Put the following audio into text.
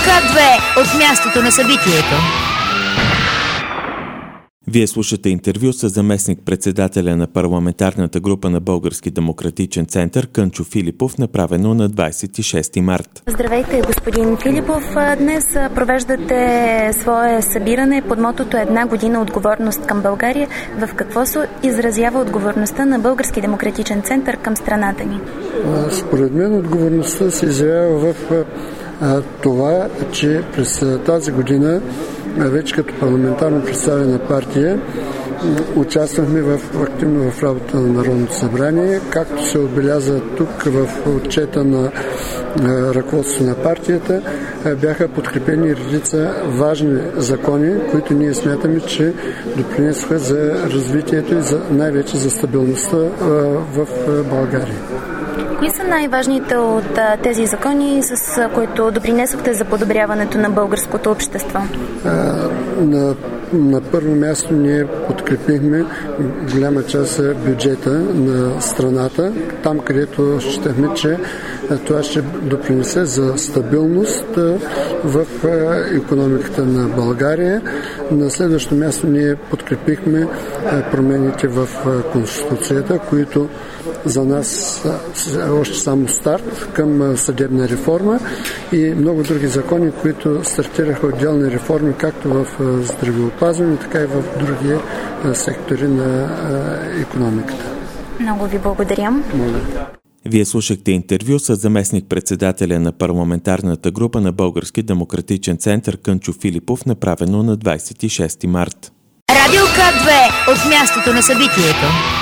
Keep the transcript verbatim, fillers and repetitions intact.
К две от мястото на събитието. Вие слушате интервю с заместник-председателя на парламентарната група на Български демократичен център Кънчо Филипов, направено на двадесет и шести март. Здравейте, господин Филипов. Днес провеждате свое събиране под мотото "Една година отговорност към България". В какво се изразява отговорността на Български демократичен център към страната ни? Според мен отговорността се изявява в това, че през тази година вече като парламентарно представена партия участвахме в, активно в работа на Народното събрание, както се отбеляза тук в отчета на ръководството на партията, бяха подкрепени редица важни закони, които ние смятаме, че допринесоха за развитието и за, най-вече за стабилността в България. Кои са най-важните от тези закони, с които допринесохте за подобряването на българското общество? А, на, на първо място ние подкрепихме голяма част бюджета на страната, там където считахме, че това ще допринесе за стабилност в икономиката на България. На следващо място ние подкрепихме промените в Конституцията, които за нас е още само старт към съдебна реформа и много други закони, които стартираха отделни реформи, както в здравеопазване, така и в други сектори на икономиката. Много ви благодаря. Вие слушахте интервю с заместник-председателя на парламентарната група на Български демократичен център Кънчо Филипов, направено на двадесет и шести март. Радио К две от мястото на събитието.